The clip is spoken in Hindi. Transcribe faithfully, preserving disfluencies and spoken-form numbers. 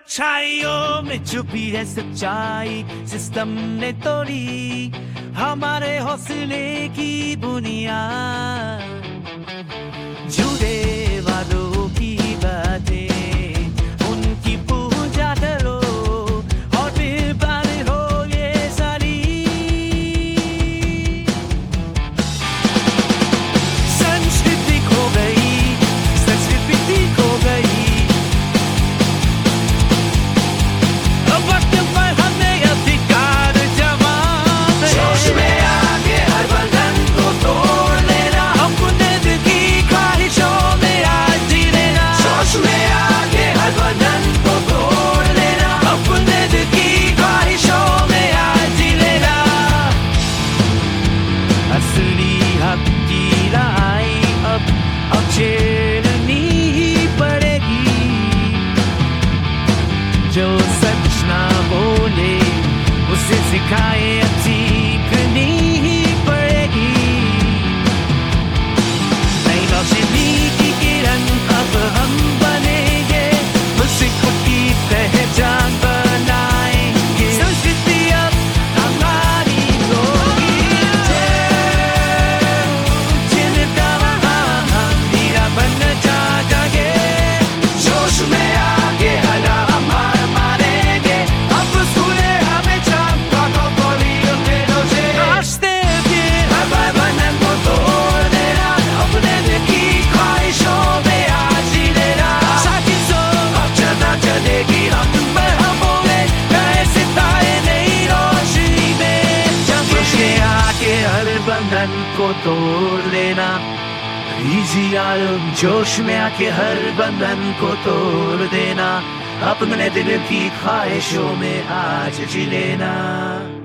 अच्छाइयों में छुपी है सच्चाई, सिस्टम ने तोड़ी हमारे हौसले की बुनियाद। झूठे वादों की बातें उनकी पूजा करो और फिर पागल हो ये सारी। संस्कृति खो गई, संस्कृति खो गई, झेलनी ही पड़ेगी। जो सच ना बोले उसे सिखाए सीखनी ही पड़ेगी। नई रोशनी की किरण अब हम बनेंगे, उसे खुद की पहचान बनाएंगे। संस्कृति अब हमारी होगी। बंधन को तोड़ देना, इजी आलम जोश में आके हर बंधन को तोड़ देना। अपने दिल की ख्वाहिशों में आज जी लेना।